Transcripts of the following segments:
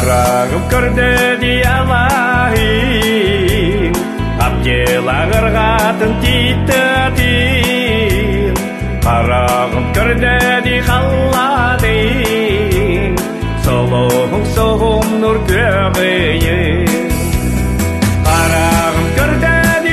Қарағым көрді диялайын, Абделағыр қатын титтін. Қарағым көрді ди қалладың, Солуғың соғым нұр көғейін. Қарағым көрді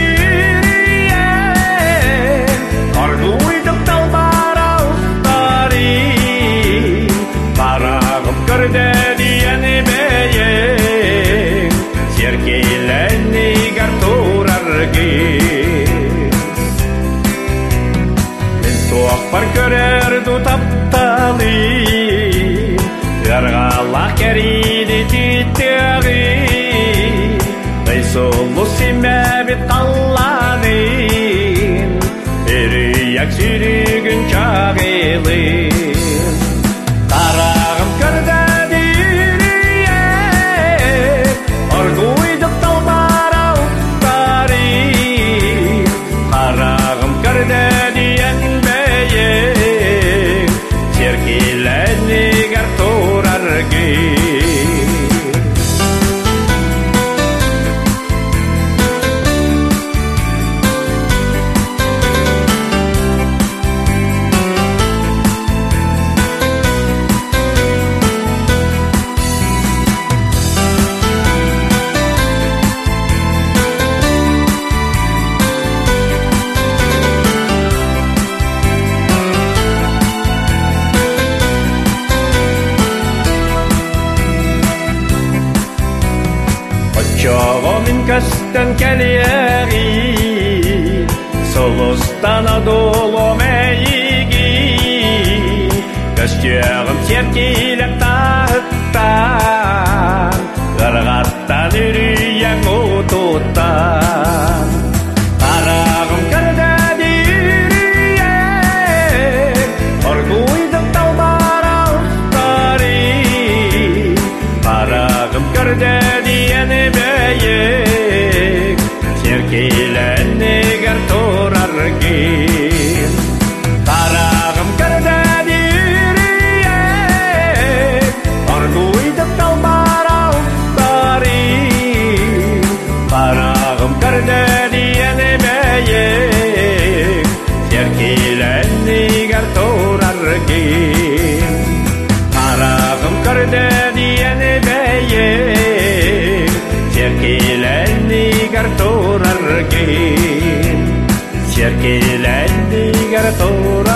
дейін, Арғуйдық талбар ауыстарын. Қарағым көрді дейін бейін, Серкейләні гартураргын. Мен соқпар көрерді тапталын, Арғалақ кәрейді титтіғын. Солу семәбет қалладың, Үріяк сүрігін чағылын. Қарағым көрді дейін, Арғуйдық талбар ауыстарын. Қарағым көрді дейін бейін, Серкейләні гартураргын. Çoğumun kösten keliyegi, Solustana dolu meyigi. Köstüğüm serkilek tağıttan, Irgattan ürüyen ututtan. Qarağım körde deyürüyen, Arğuyduk talbar ağustарын. Qarağım körde diyeni beyik, Serkейләні гартураргын. Қарағым көрді дейіріен, Арғуйдық талбар ауыстарын. Қарағым көрді дiyeni beyik, Serkейләні гартураргын. Қарағым көрді diyeni beyik, Serkейләні гартураргын. Serkейләні гартураргын.